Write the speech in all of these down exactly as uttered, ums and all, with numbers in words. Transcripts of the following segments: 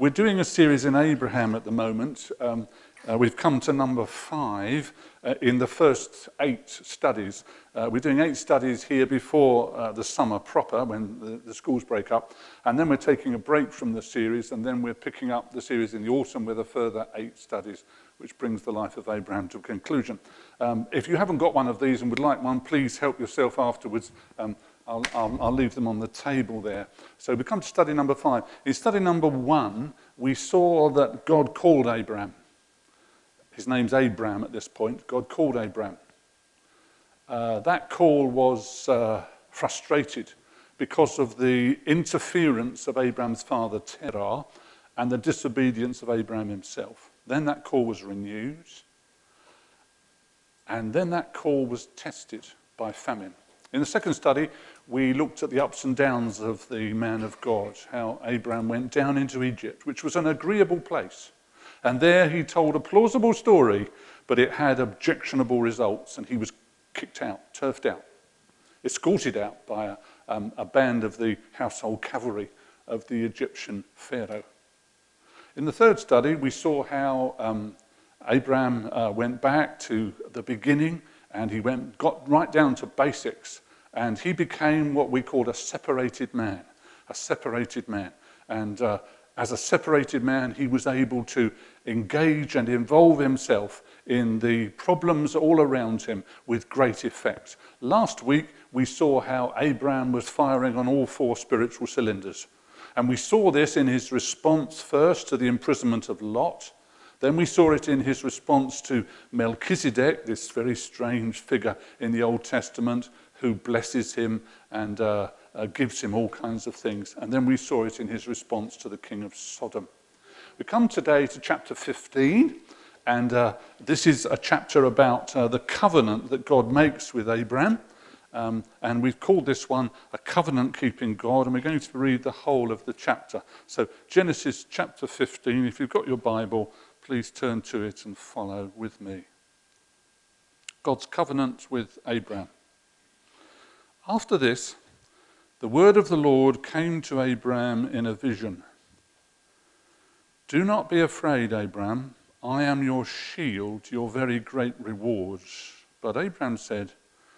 We're doing a series in Abraham at the moment. Um, uh, we've come to number five uh, in the first eight studies. Uh, we're doing eight studies here before uh, the summer proper, when the, the schools break up. And then we're taking a break from the series, and then we're picking up the series in the autumn with a further eight studies, which brings the life of Abraham to a conclusion. Um, if you haven't got one of these and would like one, please help yourself afterwards. Um, I'll, I'll, I'll leave them on the table there. So we come to study number five. In study number one, we saw that God called Abraham. His name's Abram at this point. God called Abraham. Uh, that call was uh, frustrated because of the interference of Abraham's father Terah and the disobedience of Abraham himself. Then that call was renewed. And then that call was tested by famine. In the second study, we looked at the ups and downs of the man of God, how Abraham went down into Egypt, which was an agreeable place. And there he told a plausible story, but it had objectionable results, and he was kicked out, turfed out, escorted out by a, um, a band of the household cavalry of the Egyptian Pharaoh. In the third study, we saw how um, Abraham uh, went back to the beginning, and he went got right down to basics, and he became what we called a separated man, a separated man. And uh, as a separated man, he was able to engage and involve himself in the problems all around him with great effect. Last week, we saw how Abraham was firing on all four spiritual cylinders. And we saw this in his response first to the imprisonment of Lot. Then we saw it in his response to Melchizedek, this very strange figure in the Old Testament who blesses him and uh, uh, gives him all kinds of things. And then we saw it in his response to the king of Sodom. We come today to chapter fifteen, and uh, this is a chapter about uh, the covenant that God makes with Abraham. Um, and we've called this one a covenant-keeping God, and we're going to read the whole of the chapter. So Genesis chapter fifteen, if you've got your Bible, please turn to it and follow with me. God's covenant with Abraham. After this, the word of the Lord came to Abraham in a vision. Do not be afraid, Abraham. I am your shield, your very great rewards. But Abraham said,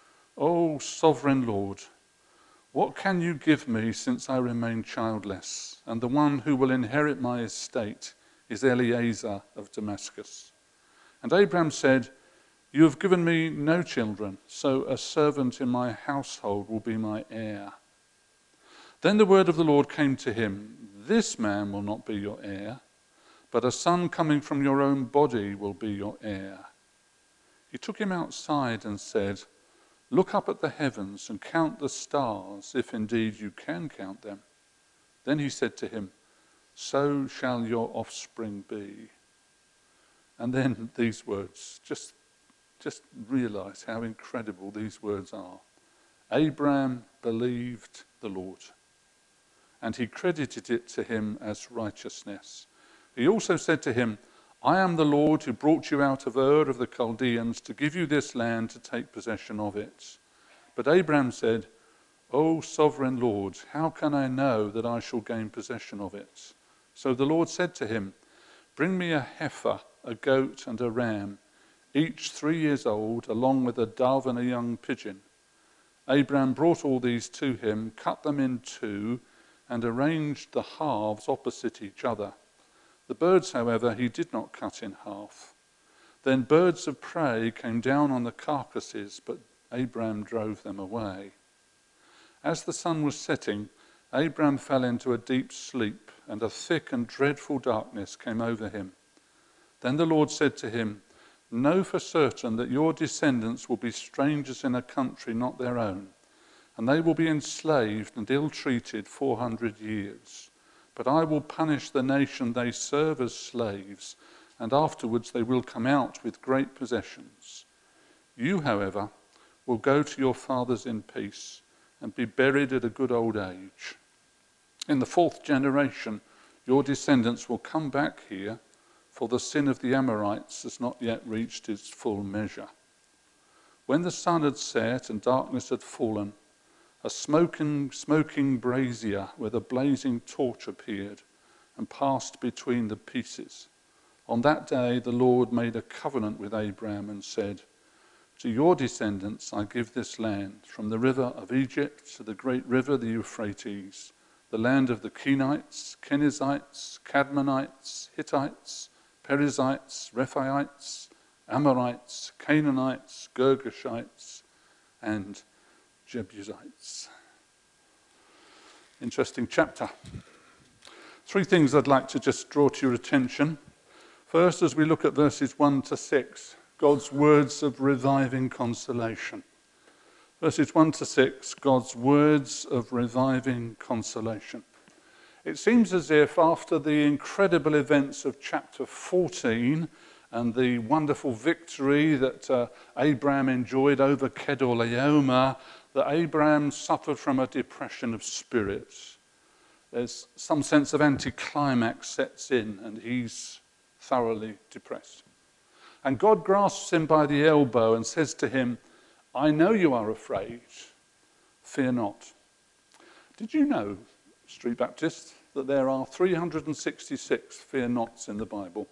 O sovereign Lord, what can you give me since I remain childless, and the one who will inherit my estate is Eliezer of Damascus? And Abraham said, You have given me no children, so a servant in my household will be my heir. Then the word of the Lord came to him, This man will not be your heir, but a son coming from your own body will be your heir. He took him outside and said, Look up at the heavens and count the stars, if indeed you can count them. Then he said to him, So shall your offspring be. And then these words, just, just realize how incredible these words are. Abraham believed the Lord, and he credited it to him as righteousness. He also said to him, I am the Lord who brought you out of Ur of the Chaldeans to give you this land to take possession of it. But Abraham said, O sovereign Lord, how can I know that I shall gain possession of it? So the Lord said to him, Bring me a heifer, a goat and a ram, each three years old, along with a dove and a young pigeon. Abraham brought all these to him, cut them in two, and arranged the halves opposite each other. The birds, however, he did not cut in half. Then birds of prey came down on the carcasses, but Abraham drove them away. As the sun was setting, Abraham fell into a deep sleep, and a thick and dreadful darkness came over him. Then the Lord said to him, Know for certain that your descendants will be strangers in a country not their own, and they will be enslaved and ill-treated four hundred years. But I will punish the nation they serve as slaves, and afterwards they will come out with great possessions. You, however, will go to your fathers in peace and be buried at a good old age. In the fourth generation, your descendants will come back here, for the sin of the Amorites has not yet reached its full measure. When the sun had set and darkness had fallen, a smoking, smoking brazier with a blazing torch appeared, and passed between the pieces. On that day the Lord made a covenant with Abraham and said, to your descendants I give this land, from the river of Egypt to the great river, the Euphrates, the land of the Kenites, Kenizzites, Cadmonites, Hittites, Perizzites, Rephaites, Amorites, Canaanites, Girgashites, and Jebusites. Interesting chapter. Three things I'd like to just draw to your attention. First, as we look at verses one to six, God's words of reviving consolation. Verses one to six, God's words of reviving consolation. It seems as if after the incredible events of chapter fourteen and the wonderful victory that uh, Abraham enjoyed over Kedorlaomer, that Abraham suffered from a depression of spirit. There's some sense of anticlimax sets in, and he's thoroughly depressed. And God grasps him by the elbow and says to him, I know you are afraid, fear not. Did you know, Street Baptist, that there are three hundred sixty-six fear nots in the Bible?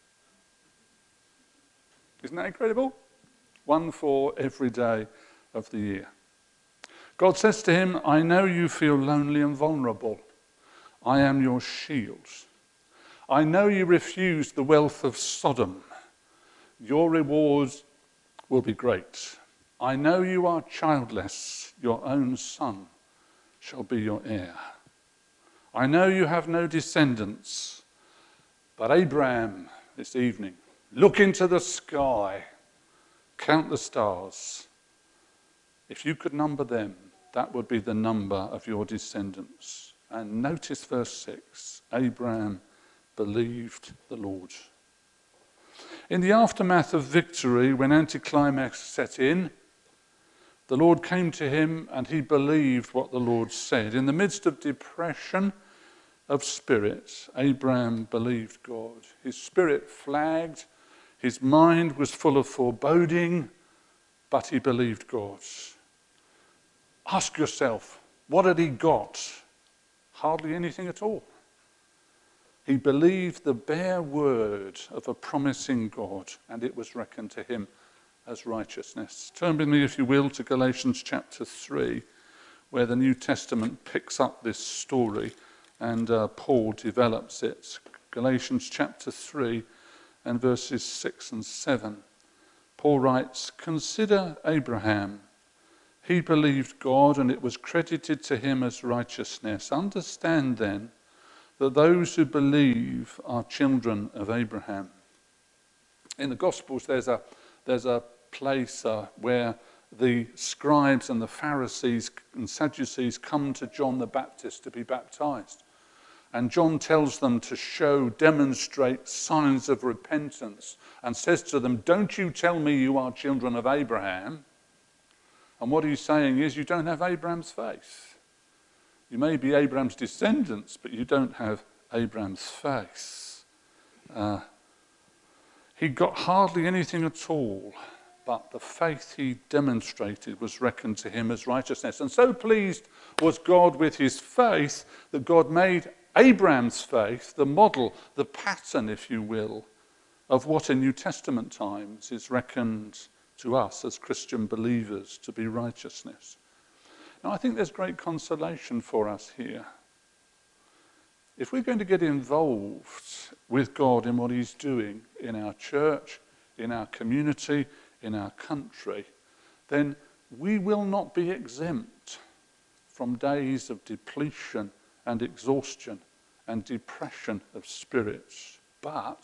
Isn't that incredible? One for every day of the year. God says to him, I know you feel lonely and vulnerable. I am your shield. I know you refused the wealth of Sodom. Your reward will be great. I know you are childless. Your own son shall be your heir. I know you have no descendants. But Abraham, this evening, look into the sky. Count the stars. If you could number them, that would be the number of your descendants. And notice verse six. Abraham believed the Lord. In the aftermath of victory, when anticlimax set in, the Lord came to him and he believed what the Lord said. In the midst of depression of spirit, Abraham believed God. His spirit flagged, his mind was full of foreboding, but he believed God. Ask yourself, what had he got? Hardly anything at all. He believed the bare word of a promising God, and it was reckoned to him as righteousness. Turn with me, if you will, to Galatians chapter three, where the New Testament picks up this story and uh, Paul develops it. Galatians chapter three and verses six and seven. Paul writes, consider Abraham. He believed God, and it was credited to him as righteousness. Understand then that those who believe are children of Abraham. In the Gospels, there's a, there's a place uh, where the scribes and the Pharisees and Sadducees come to John the Baptist to be baptized. And John tells them to show, demonstrate signs of repentance, and says to them, don't you tell me you are children of Abraham. And what he's saying is, you don't have Abraham's faith. You may be Abraham's descendants, but you don't have Abraham's faith. Uh, he got hardly anything at all, but the faith he demonstrated was reckoned to him as righteousness. And so pleased was God with his faith that God made Abraham's faith the model, the pattern, if you will, of what in New Testament times is reckoned to us as Christian believers to be righteousness. Now, I think there's great consolation for us here. If we're going to get involved with God in what he's doing in our church, in our community, in our country, then we will not be exempt from days of depletion and exhaustion and depression of spirits. But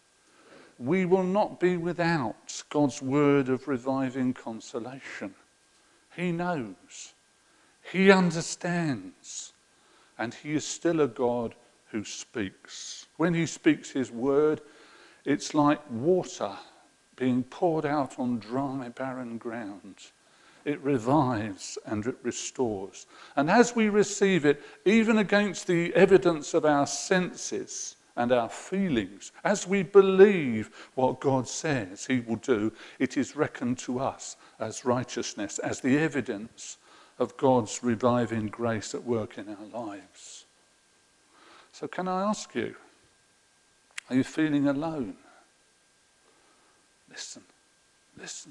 we will not be without God's word of reviving consolation. He knows. He understands, and he is still a God who speaks. When he speaks his word, it's like water being poured out on dry, barren ground. It revives and it restores. And as we receive it, even against the evidence of our senses and our feelings, as we believe what God says he will do, it is reckoned to us as righteousness, as the evidence of God's reviving grace at work in our lives. So can I ask you, are you feeling alone? Listen, listen.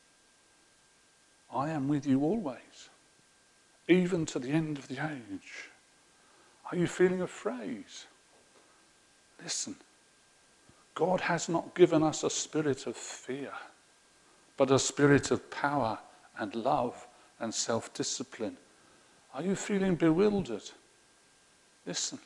I am with you always, even to the end of the age. Are you feeling afraid? Listen, God has not given us a spirit of fear, but a spirit of power and love and self-discipline. Are you feeling bewildered? Listen.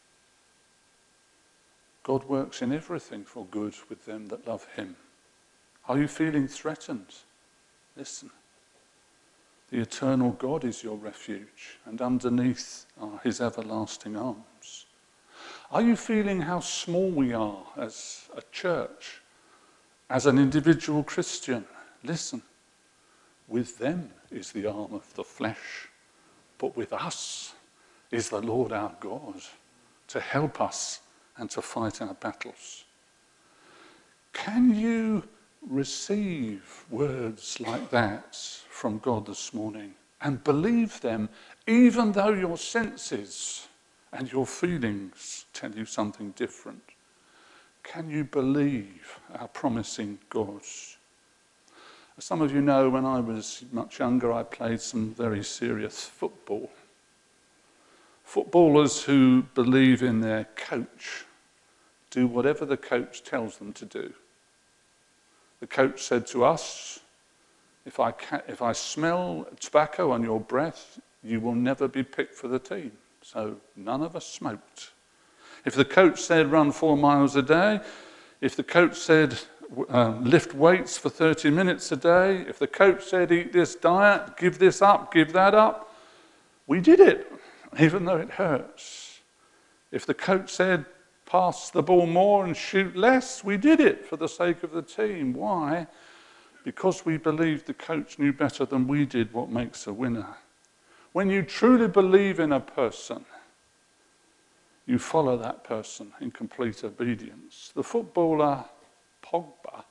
God works in everything for good with them that love him. Are you feeling threatened? Listen. The eternal God is your refuge, and underneath are his everlasting arms. Are you feeling how small we are as a church, as an individual Christian? Listen. With them is the arm of the flesh, but with us is the Lord our God to help us and to fight our battles. Can you receive words like that from God this morning and believe them, even though your senses and your feelings tell you something different? Can you believe our promising God? As some of you know, when I was much younger, I played some very serious football. Footballers who believe in their coach do whatever the coach tells them to do. The coach said to us, if I, ca- if I smell tobacco on your breath, you will never be picked for the team. So none of us smoked. If the coach said run four miles a day, if the coach said uh, lift weights for thirty minutes a day, if the coach said eat this diet, give this up, give that up, we did it, even though it hurts. If the coach said pass the ball more and shoot less, we did it for the sake of the team. Why? Because we believed the coach knew better than we did what makes a winner. When you truly believe in a person, you follow that person in complete obedience. The footballer Pogba,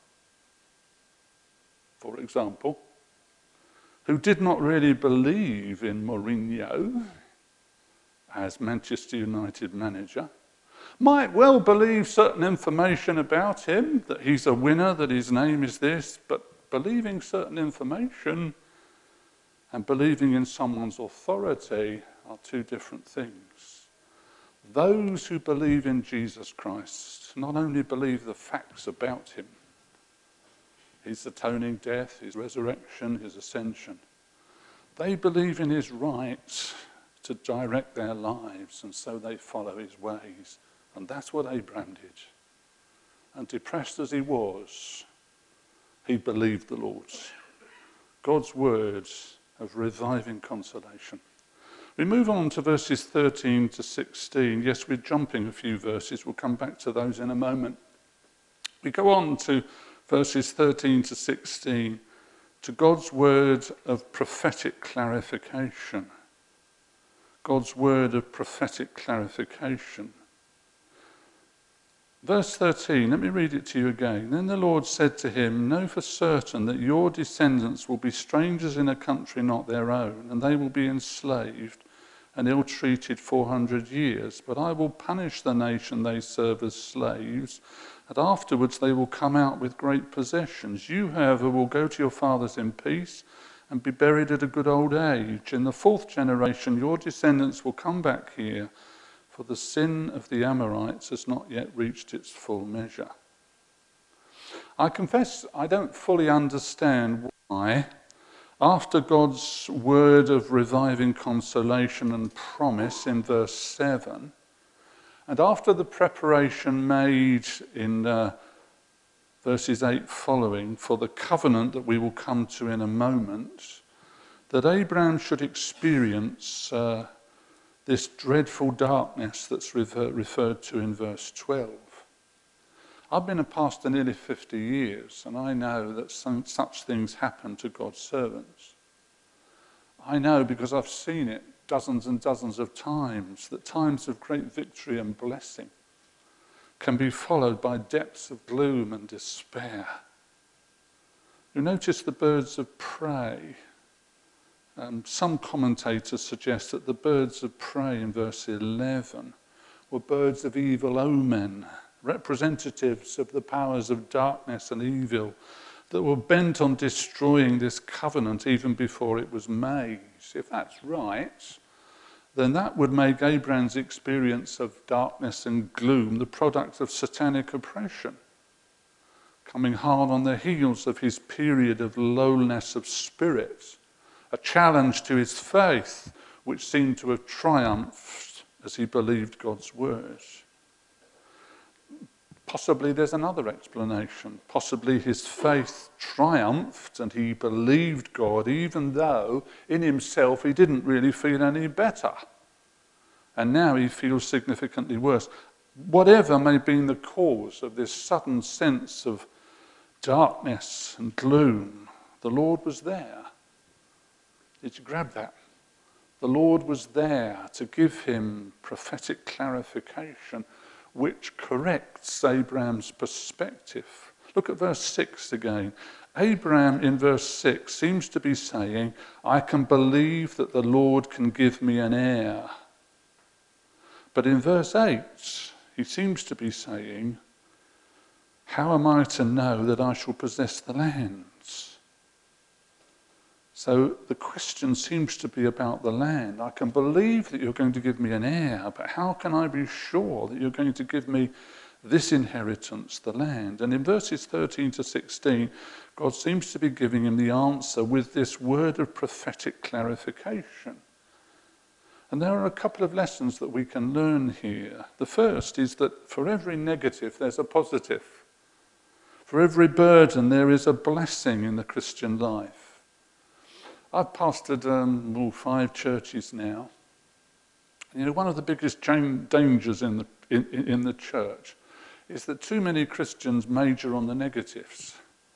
for example, who did not really believe in Mourinho as Manchester United manager, might well believe certain information about him, that he's a winner, that his name is this, but believing certain information and believing in someone's authority are two different things. Those who believe in Jesus Christ not only believe the facts about him, his atoning death, his resurrection, his ascension, they believe in his right to direct their lives, and so they follow his ways. And that's what Abraham did. And depressed as he was, he believed the Lord. God's words of reviving consolation. We move on to verses thirteen to sixteen. Yes, we're jumping a few verses. We'll come back to those in a moment. We go on to verses thirteen to sixteen, to God's word of prophetic clarification. God's word of prophetic clarification. Verse thirteen, let me read it to you again. Then the Lord said to him, know for certain that your descendants will be strangers in a country not their own, and they will be enslaved and ill-treated four hundred years. But I will punish the nation they serve as slaves, and afterwards they will come out with great possessions. You, however, will go to your fathers in peace and be buried at a good old age. In the fourth generation your descendants will come back here, for the sin of the Amorites has not yet reached its full measure. I confess I don't fully understand why, after God's word of reviving consolation and promise in verse seven, and after the preparation made in uh, verses eight following for the covenant that we will come to in a moment, that Abraham should experience uh, this dreadful darkness that's refer- referred to in verse twelve. I've been a pastor nearly fifty years, and I know that some, such things happen to God's servants. I know because I've seen it dozens and dozens of times, that times of great victory and blessing can be followed by depths of gloom and despair. You notice the birds of prey. Um, some commentators suggest that the birds of prey in verse eleven were birds of evil omen, representatives of the powers of darkness and evil that were bent on destroying this covenant even before it was made. If that's right, then that would make Abraham's experience of darkness and gloom the product of satanic oppression, coming hard on the heels of his period of lowness of spirit, a challenge to his faith which seemed to have triumphed as he believed God's words. Possibly there's another explanation. Possibly his faith triumphed and he believed God even though in himself he didn't really feel any better. And now he feels significantly worse. Whatever may have been the cause of this sudden sense of darkness and gloom, the Lord was there. Did you grab that? The Lord was there to give him prophetic clarification which corrects Abraham's perspective. Look at verse six again. Abraham in verse six seems to be saying, I can believe that the Lord can give me an heir. But in verse eight, he seems to be saying, how am I to know that I shall possess the lands? So the question seems to be about the land. I can believe that you're going to give me an heir, but how can I be sure that you're going to give me this inheritance, the land? And in verses thirteen to sixteen, God seems to be giving him the answer with this word of prophetic clarification. And there are a couple of lessons that we can learn here. The first is that for every negative, there's a positive. For every burden, there is a blessing in the Christian life. I've pastored um, all five churches now. You know, one of the biggest dangers in the, in, in the church is that too many Christians major on the negatives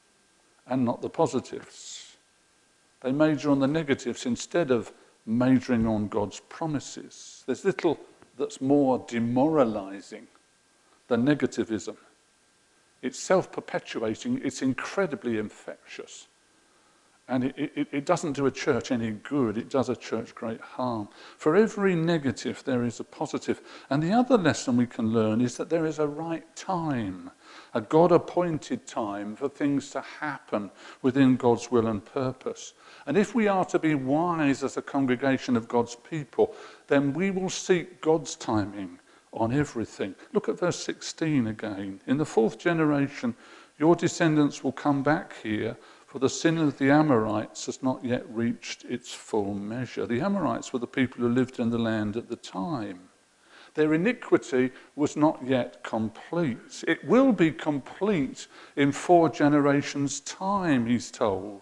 and not the positives. They major on the negatives instead of majoring on God's promises. There's little that's more demoralizing than negativism. It's self-perpetuating, it's incredibly infectious. And it, it, it doesn't do a church any good, it does a church great harm. For every negative, there is a positive. And the other lesson we can learn is that there is a right time, a God-appointed time for things to happen within God's will and purpose. And if we are to be wise as a congregation of God's people, then we will seek God's timing on everything. Look at verse sixteen again. In the fourth generation, your descendants will come back here, for the sin of the Amorites has not yet reached its full measure. The Amorites were the people who lived in the land at the time. Their iniquity was not yet complete. It will be complete in four generations' time, he's told.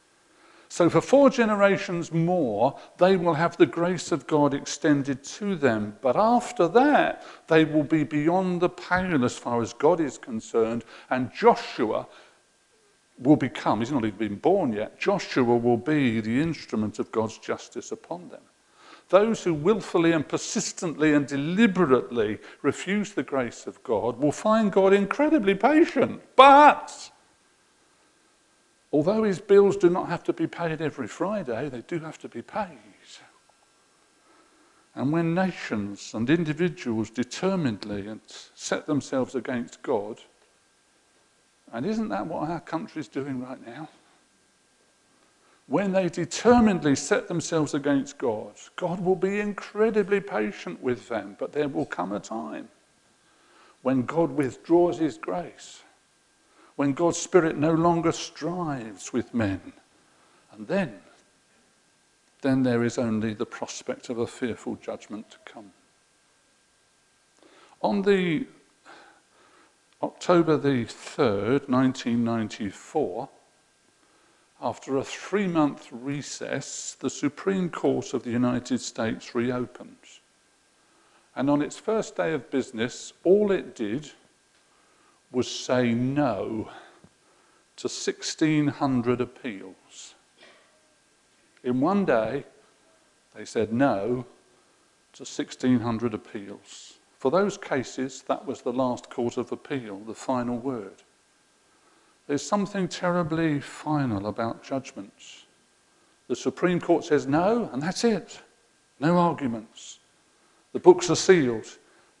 So for four generations more, they will have the grace of God extended to them. But after that, they will be beyond the pale as far as God is concerned, and Joshua will become, he's not even been born yet, Joshua will be the instrument of God's justice upon them. Those who willfully and persistently and deliberately refuse the grace of God will find God incredibly patient. But although his bills do not have to be paid every Friday, they do have to be paid. And when nations and individuals determinedly set themselves against God, and isn't that what our country is doing right now? When they determinedly set themselves against God, God will be incredibly patient with them, but there will come a time when God withdraws his grace, when God's Spirit no longer strives with men, and then, then there is only the prospect of a fearful judgment to come. On the October the third, nineteen ninety-four, after a three-month recess, the Supreme Court of the United States reopened. And on its first day of business, all it did was say no to sixteen hundred appeals. In one day, they said no to sixteen hundred appeals. For those cases, that was the last court of appeal, the final word. There's something terribly final about judgments. The Supreme Court says no, and that's it. No arguments. The books are sealed.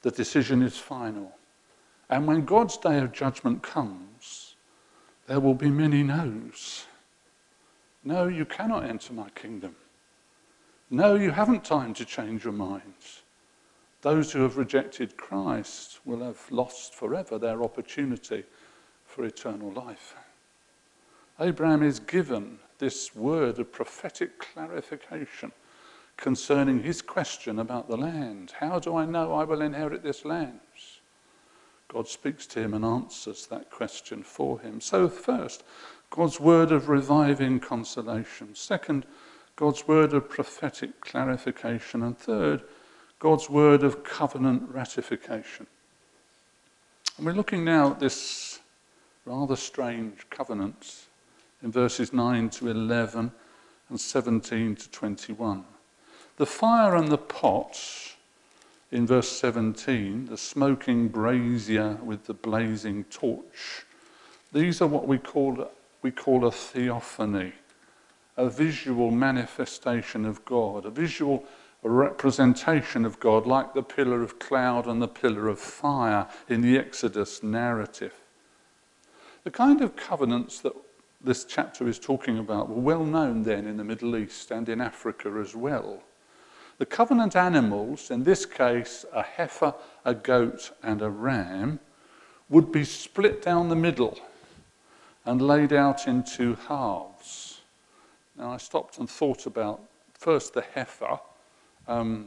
The decision is final. And when God's day of judgment comes, there will be many no's. No, you cannot enter my kingdom. No, you haven't time to change your minds. Those who have rejected Christ will have lost forever their opportunity for eternal life. Abraham is given this word of prophetic clarification concerning his question about the land. How do I know I will inherit this land? God speaks to him and answers that question for him. So first, God's word of reviving consolation. Second, God's word of prophetic clarification. And third, God's word of covenant ratification. And we're looking now at this rather strange covenant in verses nine to eleven and seventeen to twenty-one. The fire and the pot in verse seventeen, the smoking brazier with the blazing torch, these are what we call, we call a theophany, a visual manifestation of God, a visual representation of God, like the pillar of cloud and the pillar of fire in the Exodus narrative. The kind of covenants that this chapter is talking about were well known then in the Middle East and in Africa as well. The covenant animals, in this case a heifer, a goat and a ram, would be split down the middle and laid out into halves. Now I stopped and thought about first the heifer. Um,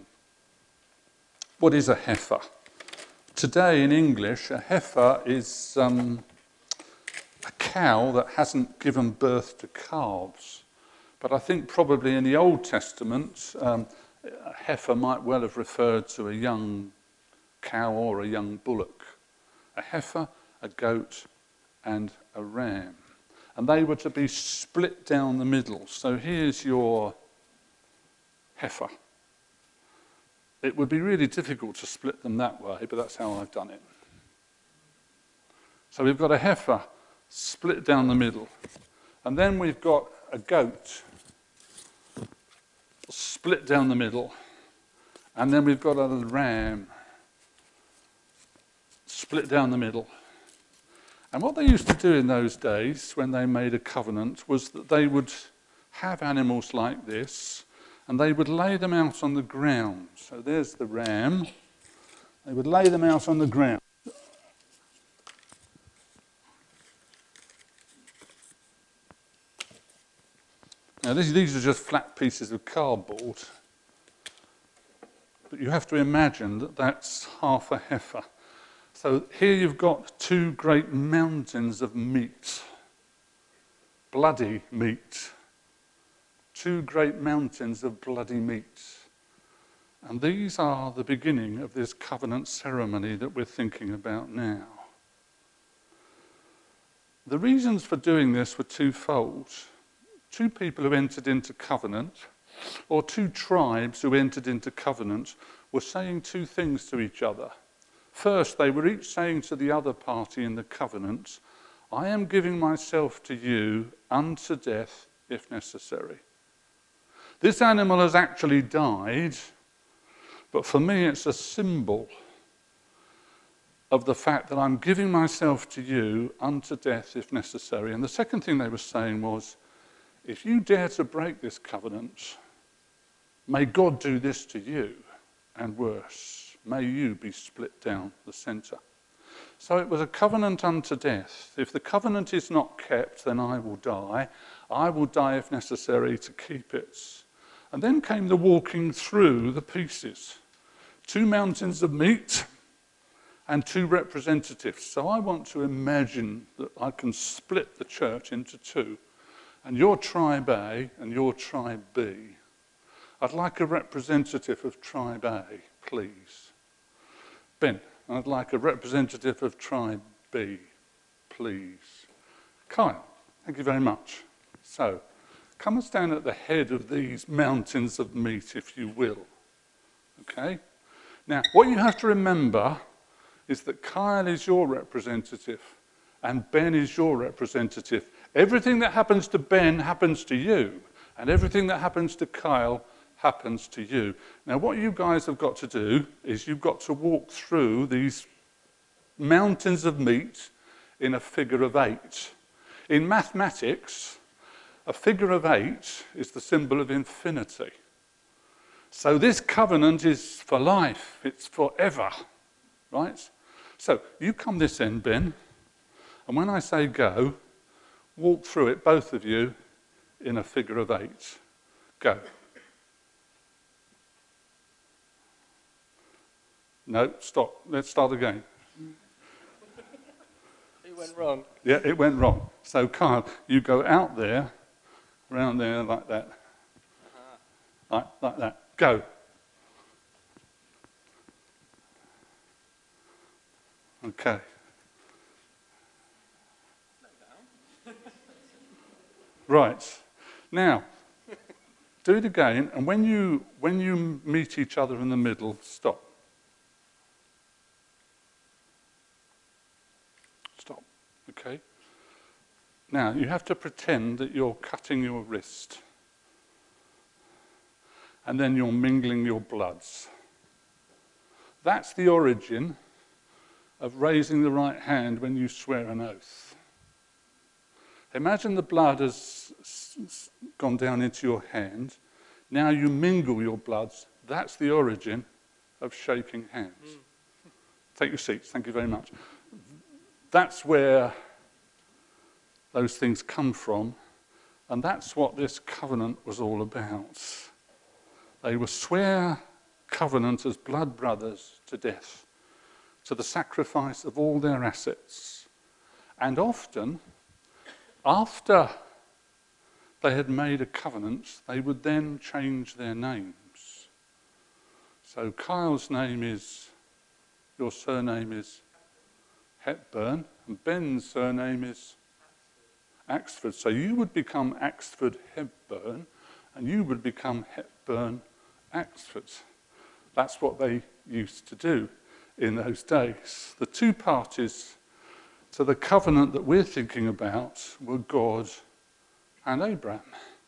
what is a heifer? Today in English, a heifer is um, a cow that hasn't given birth to calves. But I think probably in the Old Testament, um, a heifer might well have referred to a young cow or a young bullock. A heifer, a goat, and a ram. And they were to be split down the middle. So here's your heifer. It would be really difficult to split them that way, but that's how I've done it. So we've got a heifer split down the middle. And then we've got a goat split down the middle. And then we've got a ram split down the middle. And what they used to do in those days when they made a covenant was that they would have animals like this and they would lay them out on the ground. So there's the ram. They would lay them out on the ground. Now these, these are just flat pieces of cardboard. But you have to imagine that that's half a heifer. So here you've got two great mountains of meat, bloody meat. Two great mountains of bloody meat. And these are the beginning of this covenant ceremony that we're thinking about now. The reasons for doing this were twofold. Two people who entered into covenant, or two tribes who entered into covenant, were saying two things to each other. First, they were each saying to the other party in the covenant, I am giving myself to you unto death if necessary. This animal has actually died, but for me it's a symbol of the fact that I'm giving myself to you unto death if necessary. And the second thing they were saying was, if you dare to break this covenant, may God do this to you, and worse. May you be split down the centre. So it was a covenant unto death. If the covenant is not kept, then I will die. I will die if necessary to keep it. And then came the walking through the pieces. Two mountains of meat and two representatives. So I want to imagine that I can split the church into two. And your tribe A and your tribe B. I'd like a representative of tribe A, please. Ben, I'd like a representative of tribe B, please. Kyle, thank you very much. So, come and stand at the head of these mountains of meat, if you will. Okay? Now, what you have to remember is that Kyle is your representative and Ben is your representative. Everything that happens to Ben happens to you, and everything that happens to Kyle happens to you. Now, what you guys have got to do is you've got to walk through these mountains of meat in a figure of eight. In mathematics, a figure of eight is the symbol of infinity. So this covenant is for life, it's forever, right? So you come this end, Ben, and when I say go, walk through it, both of you, in a figure of eight. Go. No, stop. Let's start again. It went wrong. Yeah, it went wrong. So, Kyle, you go out there, around there, like that. Uh-huh. Like, like that. Go. Okay. Right. Now, do it again, and when you when you meet each other in the middle, stop. Stop. Okay? Now, you have to pretend that you're cutting your wrist. And then you're mingling your bloods. That's the origin of raising the right hand when you swear an oath. Imagine the blood has gone down into your hand. Now you mingle your bloods. That's the origin of shaking hands. Mm. Take your seats. Thank you very much. That's where those things come from, and that's what this covenant was all about. They were swear covenant as blood brothers to death, to the sacrifice of all their assets. And often, after they had made a covenant, they would then change their names. So Kyle's name is, your surname is Hepburn, and Ben's surname is Axford. So you would become Axford Hepburn, and you would become Hepburn Axford. That's what they used to do in those days. The two parties to the covenant that we're thinking about were God and Abraham.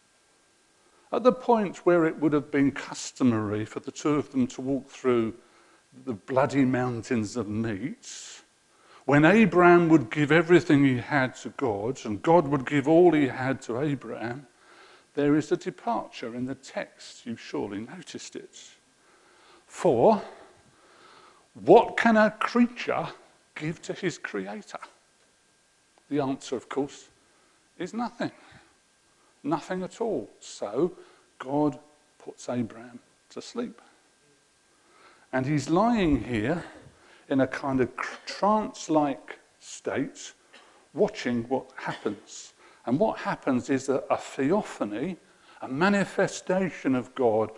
At the point where it would have been customary for the two of them to walk through the bloody mountains of meat, when Abraham would give everything he had to God and God would give all he had to Abraham, there is a departure in the text. You surely noticed it. For what can a creature give to his creator? The answer, of course, is nothing. Nothing at all. So God puts Abraham to sleep. And he's lying here in a kind of trance-like state, watching what happens. And what happens is a, a theophany, a manifestation of God,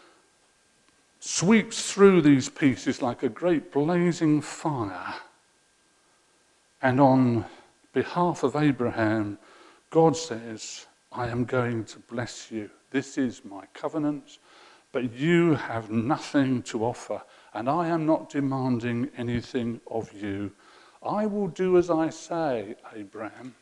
sweeps through these pieces like a great blazing fire. And on behalf of Abraham, God says, I am going to bless you. This is my covenant, but you have nothing to offer, and I am not demanding anything of you. I will do as I say, Abraham,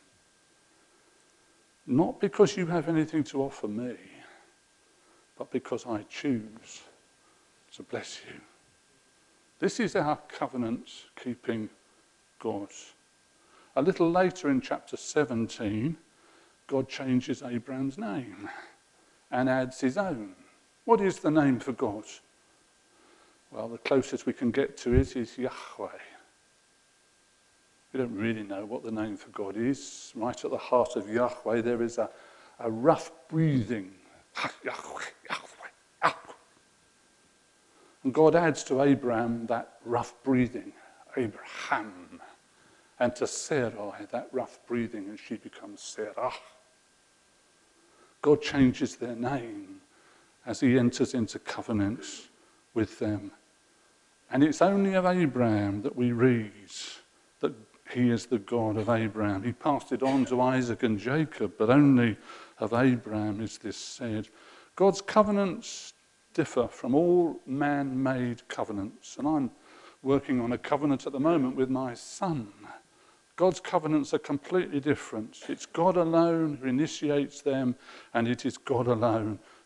not because you have anything to offer me, but because I choose to bless you. This is our covenant-keeping God. A little later in chapter seventeen, God changes Abraham's name and adds his own. What is the name for God? Well, the closest we can get to it is Yahweh. We don't really know what the name for God is. Right at the heart of Yahweh, there is a, a rough breathing. Yahweh, Yahweh, Yahweh. And God adds to Abraham that rough breathing, Abraham. And to Sarai, that rough breathing, and she becomes Sarah. God changes their name as he enters into covenant with them. And it's only of Abraham that we read that he is the God of Abraham. He passed it on to Isaac and Jacob, but only of Abraham is this said. God's covenants differ from all man-made covenants. And I'm working on a covenant at the moment with my son. God's covenants are completely different. It's God alone who initiates them, and it is God alone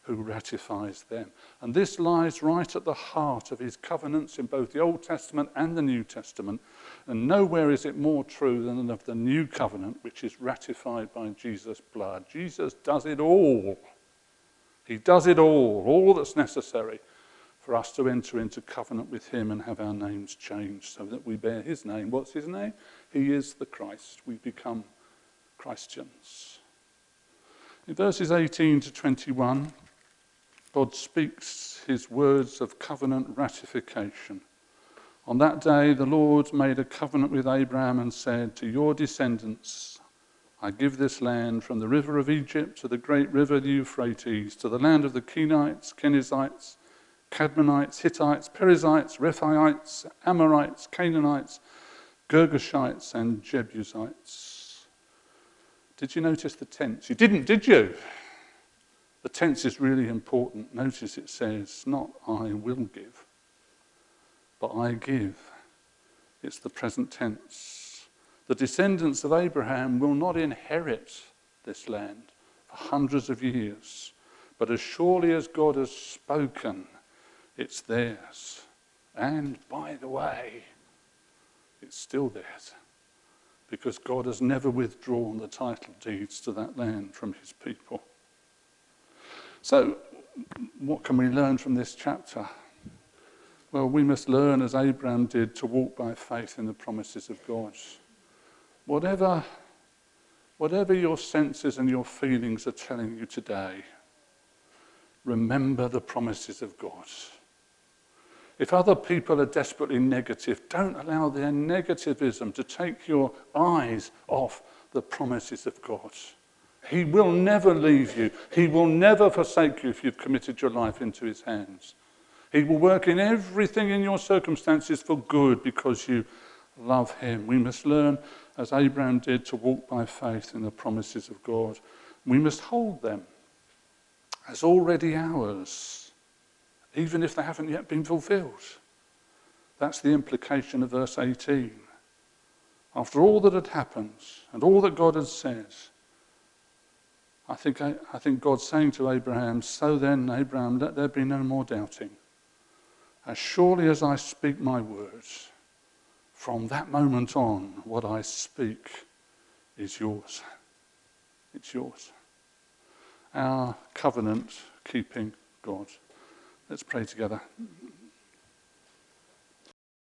who ratifies them. And this lies right at the heart of his covenants in both the Old Testament and the New Testament. And nowhere is it more true than of the new covenant, which is ratified by Jesus' blood. Jesus does it all. He does it all, all that's necessary for us to enter into covenant with him and have our names changed so that we bear his name. What's his name? He is the Christ. We become Christians. In verses eighteen to twenty-one, God speaks his words of covenant ratification. On that day, the Lord made a covenant with Abraham and said, to your descendants, I give this land from the river of Egypt to the great river, the Euphrates, to the land of the Kenites, Kenizzites, Cadmonites, Hittites, Perizzites, Rephaites, Amorites, Canaanites, Girgashites, and Jebusites. Did you notice the tense? You didn't, did you? The tense is really important. Notice it says, not I will give, but I give. It's the present tense. The descendants of Abraham will not inherit this land for hundreds of years, but as surely as God has spoken, it's theirs. And by the way, it's still theirs, because God has never withdrawn the title deeds to that land from his people. So, what can we learn from this chapter? Well, we must learn, as Abraham did, to walk by faith in the promises of God. Whatever, whatever your senses and your feelings are telling you today, remember the promises of God. If other people are desperately negative, don't allow their negativism to take your eyes off the promises of God. He will never leave you. He will never forsake you if you've committed your life into his hands. He will work in everything in your circumstances for good because you love him. We must learn, as Abraham did, to walk by faith in the promises of God. We must hold them as already ours, even if they haven't yet been fulfilled. That's the implication of verse eighteen. After all that had happened and all that God had said, I think, I think God's saying to Abraham, so then, Abraham, let there be no more doubting. As surely as I speak my words, from that moment on, what I speak is yours. It's yours. Our covenant-keeping God. Let's pray together.